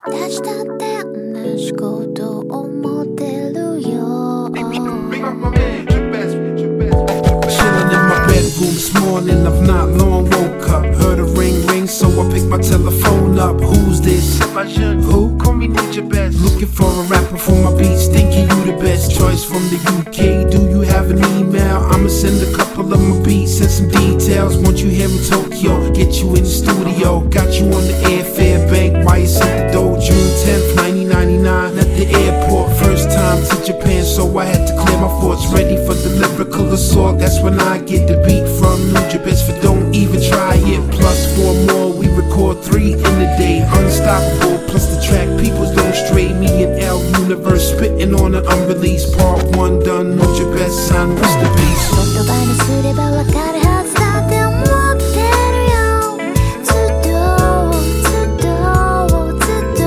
私だって同じこと思ってるよ Chillin' in my bedroom this morning, I've not long woke up. Heard a ring ring, so I picked my telephone up. Who's this? Who? Call me Ninja Best. Looking for a rapper for my beats, thinking you the best choice from the UK. Do you have an email? I'ma send a couple of my beats and some details. Want you here in Tokyo, get you in the studio. Got you on the airfare bank, why you sent the dough? June 10th, 1999, at the airport. First time to Japan, so I had to clear my thoughts. Ready for the lyrical assault, that's when I get the beat from Ninja Best. For don't even try it. Plus 4 more, we record 3 in a day. Unstoppable, plus the track Peoples Don't Stray. Me and L Universe spitting on an unreleased part 1 done. Ninja Best, son, what's the beast? 言葉にすればわかるはずだって思ってるよずっとずっとずっと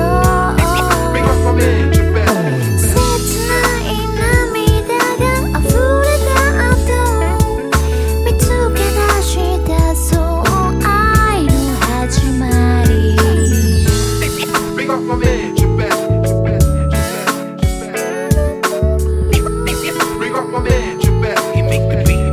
切ない涙が溢れた後見つけ出したそう愛の始まり Big up my man, Jabez. Big up my man, Jabez. He make the beat.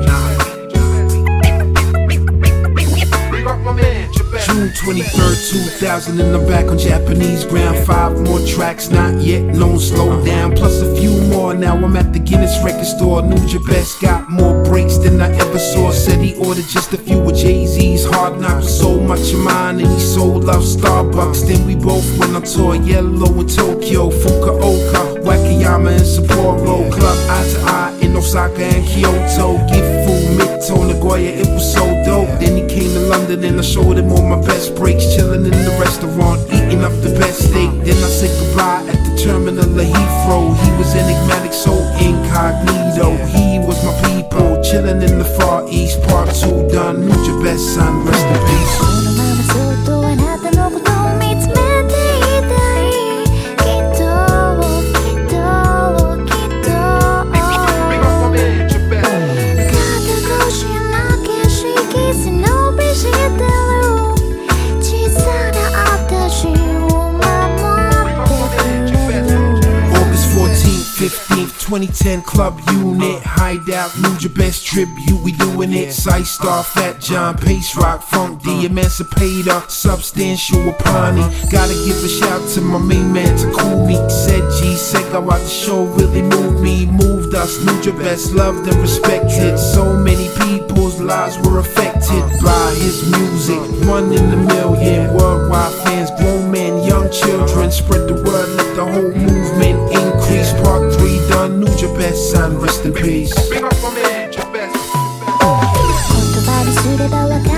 Big up my man, Jabez. June 23rd, 2000, and I'm back on Japanese ground. 5 more tracks, not yet known, slow down. Plus a few more, now I'm at the Guinness record store. Ninja Best got more breaks than I ever saw. Said he ordered just a few of Jay-Z's Hard Knocks. So much of mine, and he sold out Starbucks. Then we both went on tour, Yellow in Tokyo, Fukuoka, Wakayama and Sapporo. Club Eye to Eye in Osaka and Kyoto. Gifu, Mito, Nagoya, it was so dope. Then he came to London and I showed him all my best breaks. Chillin' in the restaurant, eating up the best steak. Then I said goodbye at the terminal of Heathrow. He was enigmatic, so incognito. He was my people, chillin' in the Far East. Part 2 done, Ninja Best, son, rest in peace. このままずっとあなたのことを見つめていたいきっときっときっと肩越しな景色背伸びしてる小さな私を守ってくれる August 14th, 15th, 2010 Club Unit Hideout, Ninja Best tribute, we doing it. Sight Star, Fat John, Pace Rock, Funk D, Emancipator, Substantial Apani. Gotta give a shout to my main man Takumi. Said G, Sega out the show really moved me, moved us. Ninja Best loved and respected. So many people's lives were affected by his music. 1 in a million worldwide fans, grown men, young children. Spread the word, let the whole movement increase. Part 3 done, Ninja Best, son, rest in peace. 言葉にすればわかる